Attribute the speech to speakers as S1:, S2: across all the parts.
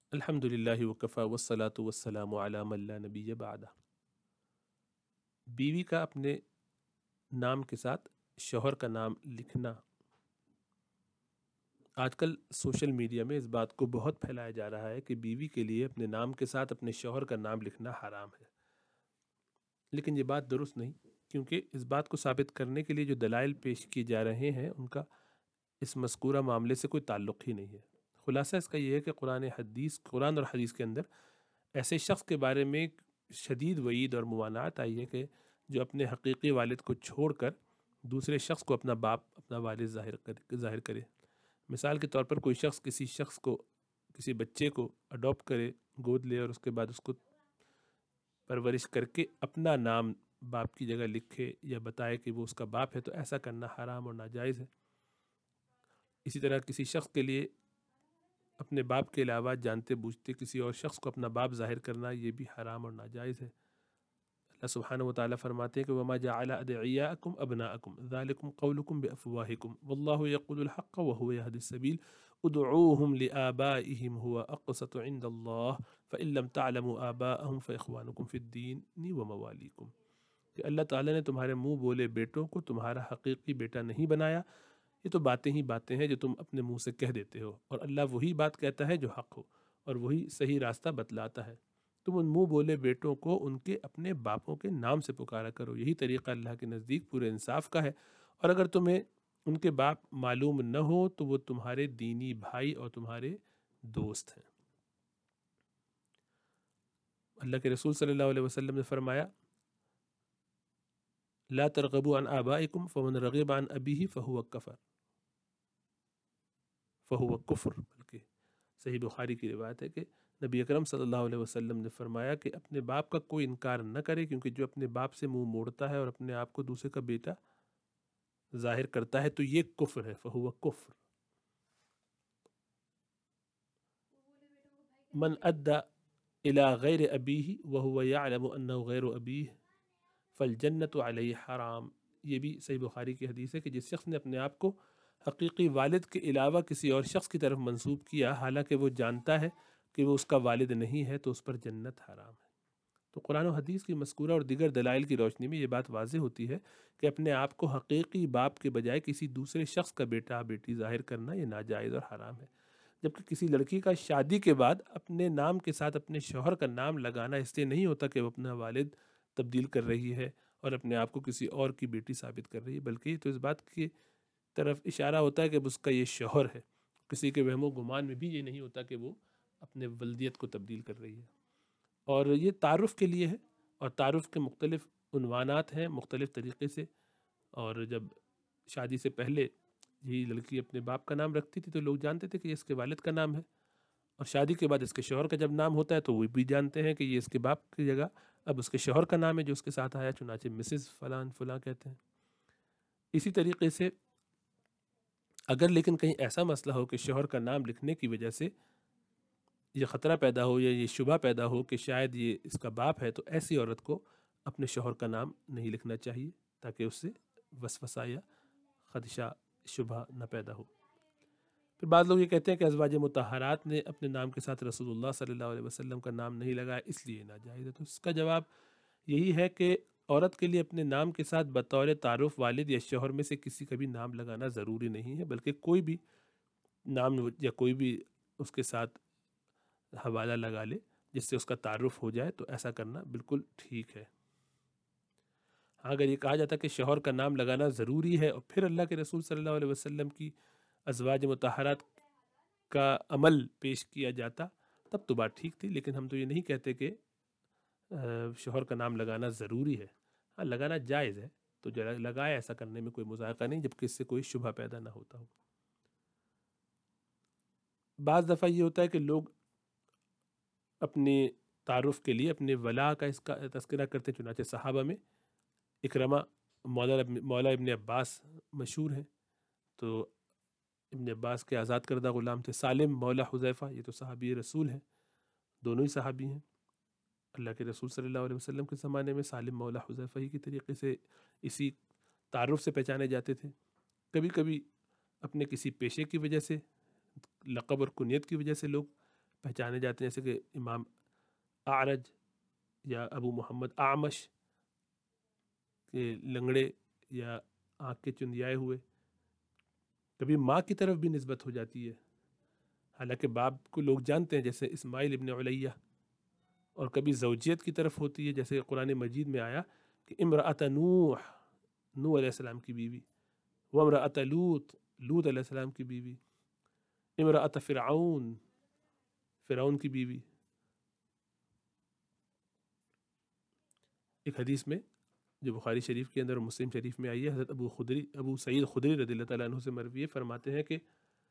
S1: الحمد للہ وکفا والصلاۃ والسلام علی من لا نبی بعدہ۔ بیوی کا اپنے نام کے ساتھ شوہر کا نام لکھنا آج کل سوشل میڈیا میں اس بات کو بہت پھیلایا جا رہا ہے کہ بیوی کے لیے اپنے نام کے ساتھ اپنے شوہر کا نام لکھنا حرام ہے، لیکن یہ بات درست نہیں، کیونکہ اس بات کو ثابت کرنے کے لیے جو دلائل پیش کیے جا رہے ہیں ان کا اس مذکورہ معاملے سے کوئی تعلق ہی نہیں ہے۔ خلاصہ اس کا یہ ہے کہ قرآن اور حدیث کے اندر ایسے شخص کے بارے میں شدید وعید اور ممانعت آئی ہے کہ جو اپنے حقیقی والد کو چھوڑ کر دوسرے شخص کو اپنا باپ اپنا والد ظاہر کرے۔ مثال کے طور پر کوئی شخص کسی بچے کو اڈاپٹ کرے، گود لے، اور اس کے بعد اس کو پرورش کر کے اپنا نام باپ کی جگہ لکھے یا بتائے کہ وہ اس کا باپ ہے، تو ایسا کرنا حرام اور ناجائز ہے۔ اسی طرح کسی شخص کے لیے اپنے باپ کے علاوہ جانتے بوجھتے کسی اور شخص کو اپنا باپ ظاہر کرنا یہ بھی حرام اور ناجائز ہے۔ اللہ سبحانہ وتعالی فرماتے ہیں کہ وَمَا جَعَلَ أَدْعِيَاءَكُمْ أَبْنَاءَكُمْ ذَلِكُمْ قَوْلُكُمْ بِأَفْوَاهِكُمْ وَاللَّهُ يَقُولُ الْحَقَّ وَهُوَ يَهْدِي السَّبِيلَ ادْعُوهُمْ لِآبَائِهِمْ هُوَ أَقْسَطُ عِندَ اللَّهِ فَإِن لَّمْ تَعْلَمُوا آبَاءَهُمْ فَإِخْوَانُكُمْ فِي الدِّينِ وَمَوَالِيكُمْ، کہ اللہ تعالیٰ نے تمہارے منہ بولے بیٹوں کو تمہارا حقیقی بیٹا نہیں بنایا، یہ تو باتیں ہی باتیں ہیں جو تم اپنے منہ سے کہہ دیتے ہو، اور اللہ وہی بات کہتا ہے جو حق ہو اور وہی صحیح راستہ بتلاتا ہے۔ تم ان منہ بولے بیٹوں کو ان کے اپنے باپوں کے نام سے پکارا کرو، یہی طریقہ اللہ کے نزدیک پورے انصاف کا ہے، اور اگر تمہیں ان کے باپ معلوم نہ ہو تو وہ تمہارے دینی بھائی اور تمہارے دوست ہیں۔ اللہ کے رسول صلی اللہ علیہ وسلم نے فرمایا لا ترغبوا عن آبائکم فمن رغب عن ابیہ فہو کفر، بلکہ صحیح بخاری کی روایت ہے کہ نبی اکرم صلی اللہ علیہ وسلم نے فرمایا کہ اپنے باپ کا کوئی انکار نہ کرے، کیونکہ جو اپنے باپ سے منہ موڑتا ہے اور اپنے آپ کو دوسرے کا بیٹا ظاہر کرتا ہے تو یہ کفر ہے، فہو کفر۔ من ادى الى غیر ابیہ وهو يعلم انه غیر ابیہ فالجنۃ علیہ حرام، یہ بھی صحیح بخاری کی حدیث ہے کہ جس شخص نے اپنے آپ کو حقیقی والد کے علاوہ کسی اور شخص کی طرف منسوب کیا حالانکہ وہ جانتا ہے کہ وہ اس کا والد نہیں ہے، تو اس پر جنت حرام ہے۔ تو قرآن و حدیث کی مذکورہ اور دیگر دلائل کی روشنی میں یہ بات واضح ہوتی ہے کہ اپنے آپ کو حقیقی باپ کے بجائے کسی دوسرے شخص کا بیٹا بیٹی ظاہر کرنا یہ ناجائز اور حرام ہے، جبکہ کسی لڑکی کا شادی کے بعد اپنے نام کے ساتھ اپنے شوہر کا نام لگانا اس لیے نہیں ہوتا کہ وہ اپنا والد تبدیل کر رہی ہے اور اپنے آپ کو کسی اور کی بیٹی ثابت کر رہی ہے، بلکہ یہ تو اس بات کی طرف اشارہ ہوتا ہے کہ اس کا یہ شوہر ہے۔ کسی کے وہم و گمان میں بھی یہ نہیں ہوتا کہ وہ اپنے ولدیت کو تبدیل کر رہی ہے، اور یہ تعارف کے لیے ہے، اور تعارف کے مختلف عنوانات ہیں مختلف طریقے سے، اور جب شادی سے پہلے یہ لڑکی اپنے باپ کا نام رکھتی تھی تو لوگ جانتے تھے کہ یہ اس کے والد کا نام ہے، اور شادی کے بعد اس کے شوہر کا جب نام ہوتا ہے تو وہ بھی جانتے ہیں کہ یہ اس کے باپ کی جگہ اب اس کے شوہر کا نام ہے جو اس کے ساتھ آیا، چنانچہ مسز فلان فلاں کہتے ہیں۔ اسی طریقے سے اگر لیکن کہیں ایسا مسئلہ ہو کہ شوہر کا نام لکھنے کی وجہ سے یہ خطرہ پیدا ہو یا یہ شبہ پیدا ہو کہ شاید یہ اس کا باپ ہے، تو ایسی عورت کو اپنے شوہر کا نام نہیں لکھنا چاہیے تاکہ اس سے وسوسہ یا خدشہ شبہ نہ پیدا ہو۔ پھر بعض لوگ یہ کہتے ہیں کہ ازواج مطہرات نے اپنے نام کے ساتھ رسول اللہ صلی اللہ علیہ وسلم کا نام نہیں لگایا اس لیے ناجائز ہے، تو اس کا جواب یہی ہے کہ عورت کے لیے اپنے نام کے ساتھ بطور تعارف والد یا شوہر میں سے کسی کا بھی نام لگانا ضروری نہیں ہے، بلکہ کوئی بھی نام یا کوئی بھی اس کے ساتھ حوالہ لگا لے جس سے اس کا تعارف ہو جائے، تو ایسا کرنا بالکل ٹھیک ہے۔ ہاں اگر یہ کہا جاتا کہ شوہر کا نام لگانا ضروری ہے اور پھر اللہ کے رسول صلی اللہ علیہ وسلم کی ازواج مطہرات کا عمل پیش کیا جاتا تب تو بات ٹھیک تھی، لیکن ہم تو یہ نہیں کہتے کہ شوہر کا نام لگانا ضروری ہے، ہاں لگانا جائز ہے، تو لگائے، ایسا کرنے میں کوئی مذائقہ نہیں جبکہ اس سے کوئی شبہ پیدا نہ ہوتا ہو۔ بعض دفعہ یہ ہوتا ہے کہ لوگ اپنے تعارف کے لیے اپنے ولا کا اس کا تذکرہ کرتے، چنانچہ صحابہ میں اکرمہ مولا ابن عباس مشہور ہیں، تو ابن عباس کے آزاد کردہ غلام تھے۔ سالم مولا حذیفہ، یہ تو صحابی رسول ہیں، دونوں ہی صحابی ہیں۔ اللہ کے رسول صلی اللہ علیہ وسلم کے زمانے میں سالم مولا حذیفہ ہی کی طریقے سے اسی تعارف سے پہچانے جاتے تھے۔ کبھی کبھی اپنے کسی پیشے کی وجہ سے، لقب اور کنیت کی وجہ سے لوگ پہچانے جاتے ہیں، جیسے کہ امام اعرج یا ابو محمد اعمش کے لنگڑے یا آنکھ کے چندیائے ہوئے. کبھی ماں کی طرف بھی نسبت ہو جاتی ہے، حالانکہ باپ کو لوگ جانتے ہیں جیسے اسماعیل ابن علیہ. اور کبھی زوجیت کی طرف ہوتی ہے، جیسے قرآن مجید میں آیا کہ امرأۃ نوح، نوح علیہ السلام کی بیوی، وامرأۃ لوط، لوط علیہ السلام کی بیوی، امرأۃ فرعون، فرعون کی بیوی. ایک حدیث میں جو بخاری شریف کے اندر اور مسلم شریف میں آئی ہے، حضرت ابو سعید خدری رضی اللہ تعالیٰ عنہ سے مروی ہے، فرماتے ہیں کہ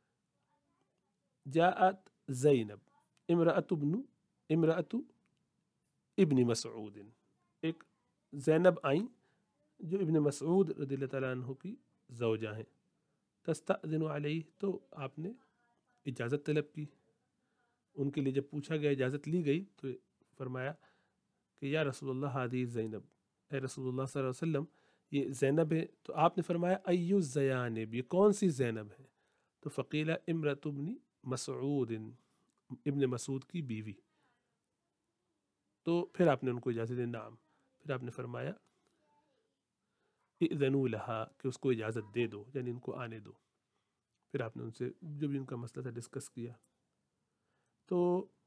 S1: جاءت زینب امرأۃ ابن مسعود، ایک زینب آئیں جو ابن مسعود رضی اللہ تعالیٰ عنہ کی زوجہ ہیں. تستأذن علیہ، تو آپ نے اجازت طلب کی. ان کے لیے جب پوچھا گیا، اجازت لی گئی، تو فرمایا کہ یا رسول اللہ ہذہ زینب، اے رسول اللہ صلی اللہ علیہ وسلم یہ زینب ہے. تو آپ نے فرمایا ایو الزیانب، یہ کون سی زینب ہے؟ تو فقیل امرأۃ ابن مسعود، ابن مسعود کی بیوی. تو پھر آپ نے ان کو اجازت دی، نعم. پھر آپ نے فرمایا اذنوا لہا، کہ اس کو اجازت دے دو، یعنی ان کو آنے دو. پھر آپ نے ان سے جو بھی ان کا مسئلہ تھا ڈسکس کیا. تو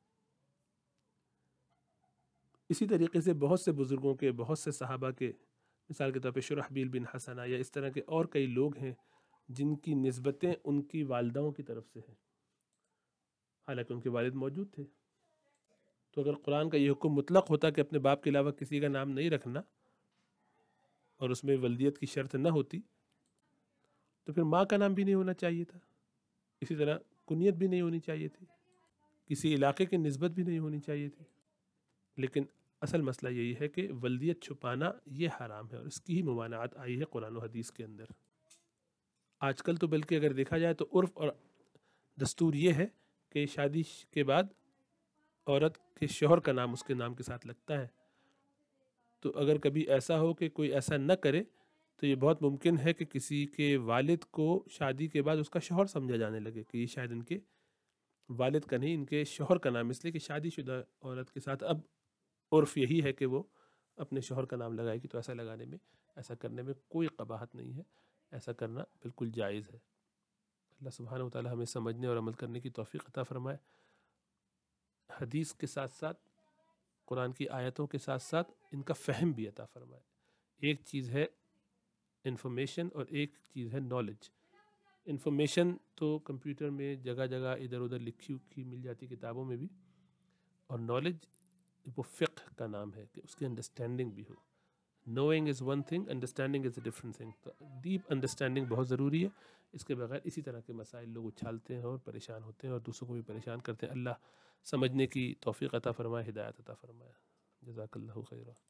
S1: اسی طریقے سے بہت سے بزرگوں کے، بہت سے صحابہ کے، مثال کے طور پہ شرحبیل بن حسنہ یا اس طرح کے اور کئی لوگ ہیں جن کی نسبتیں ان کی والداؤں کی طرف سے ہیں، حالانکہ ان کے والد موجود تھے. تو اگر قرآن کا یہ حکم مطلق ہوتا کہ اپنے باپ کے علاوہ کسی کا نام نہیں رکھنا، اور اس میں ولدیت کی شرط نہ ہوتی، تو پھر ماں کا نام بھی نہیں ہونا چاہیے تھا. اسی طرح کنیت بھی نہیں ہونی چاہیے تھی، کسی علاقے کی نسبت بھی نہیں ہونی چاہیے تھی. لیکن اصل مسئلہ یہی ہے کہ ولدیت چھپانا یہ حرام ہے، اور اس کی ہی ممانعت آئی ہے قرآن و حدیث کے اندر. آج کل تو بلکہ اگر دیکھا جائے تو عرف اور دستور یہ ہے کہ شادی کے بعد عورت کے شوہر کا نام اس کے نام کے ساتھ لگتا ہے. تو اگر کبھی ایسا ہو کہ کوئی ایسا نہ کرے تو یہ بہت ممکن ہے کہ کسی کے والد کو شادی کے بعد اس کا شوہر سمجھا جانے لگے کہ یہ شاید ان کے والد کا نہیں، ان کے شوہر کا نام، اس لیے کہ شادی شدہ عورت کے ساتھ اب عرف یہی ہے کہ وہ اپنے شوہر کا نام لگائے گی. تو ایسا لگانے میں، ایسا کرنے میں کوئی قباحت نہیں ہے، ایسا کرنا بالکل جائز ہے. اللہ سبحانہ و تعالی ہمیں سمجھنے اور عمل کرنے کی توفیق عطا فرمائے. حدیث کے ساتھ ساتھ، قرآن کی آیتوں کے ساتھ ساتھ ان کا فہم بھی عطا فرمائے. ایک چیز ہے انفارمیشن اور ایک چیز ہے نالج. انفارمیشن تو کمپیوٹر میں جگہ جگہ ادھر ادھر لکھی مل جاتی کتابوں میں بھی، اور نالج وہ فقہ کا نام ہے کہ اس کی انڈرسٹینڈنگ بھی ہو. Knowing is one thing, understanding is a different thing. تو ڈیپ انڈرسٹینڈنگ بہت ضروری ہے. اس کے بغیر اسی طرح کے مسائل لوگ اچھالتے ہیں اور پریشان ہوتے ہیں اور دوسروں کو بھی پریشان کرتے ہیں. اللہ سمجھنے کی توفیق عطا فرمائے، ہدایت عطا فرمائے. جزاک اللہ خیرہ.